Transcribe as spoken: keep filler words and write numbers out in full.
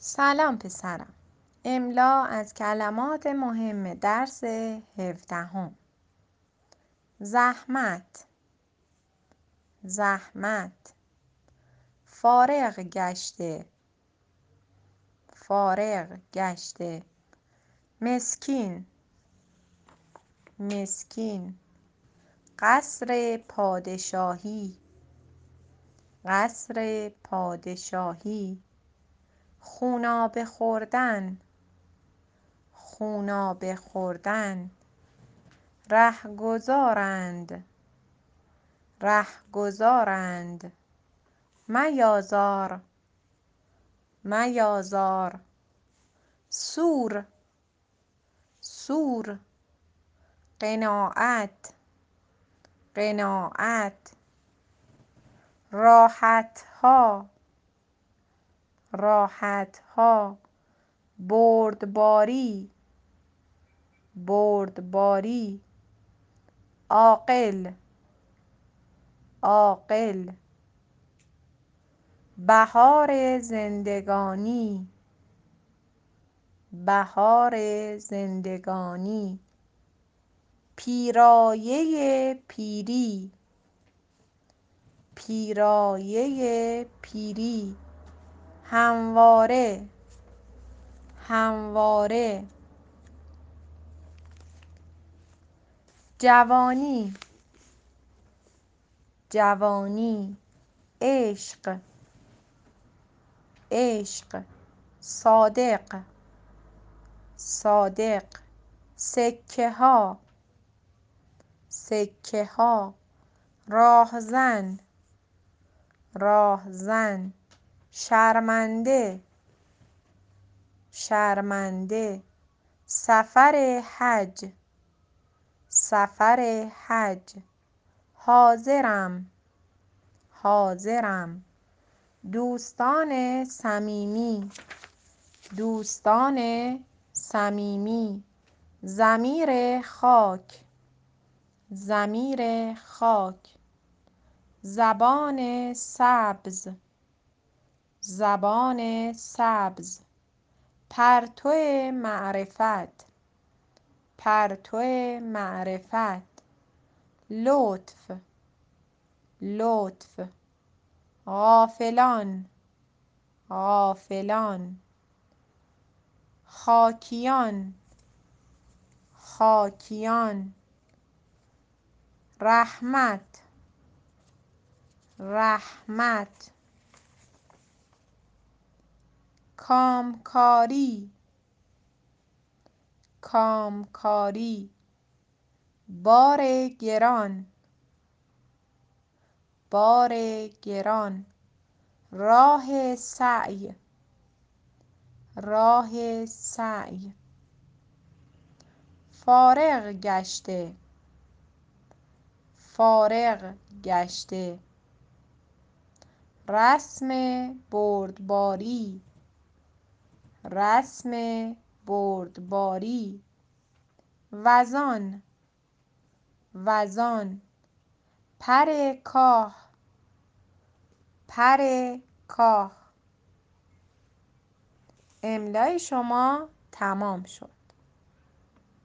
سلام پسرم. املا از کلمات مهم درس هفدهم. زحمت، زحمت. فارغ گشته، فارغ گشته. مسکین، مسکین. قصر پادشاهی، قصر پادشاهی. خونابه خوردن، خونابه خوردن. رهگذارند، رهگذارند. میازار، میازار. سور، سور. قناعت، قناعت. راحتها، راحتها. بردباری، بردباری. عاقل، عاقل. بهار زندگانی، بهار زندگانی. پیرایه پیری، پیرایه پیری. همواره، همواره. جوانی، جوانی. عشق، عشق. صادق، صادق. سکه ها، سکه ها. راهزن، راهزن. شرمنده، شرمنده. سفر حج، سفر حج. حاضرم، حاضرم. دوستان صمیمی، دوستان صمیمی. ضمیر خاک، ضمیر خاک. زبان سبز، زبان سبز. پرتو معرفت، پرتو معرفت. لطف، لطف. غافلان، غافلان. خاکیان، خاکیان. رحمت، رحمت. کامکاری، کامکاری. بار گران، بار گران. راه سعی، راه سعی. فارغ گشته، فارغ گشته. رسم بردباری، رسم بردباری. وزان، وزان. پر کاه، پر کاه. املای شما تمام شد.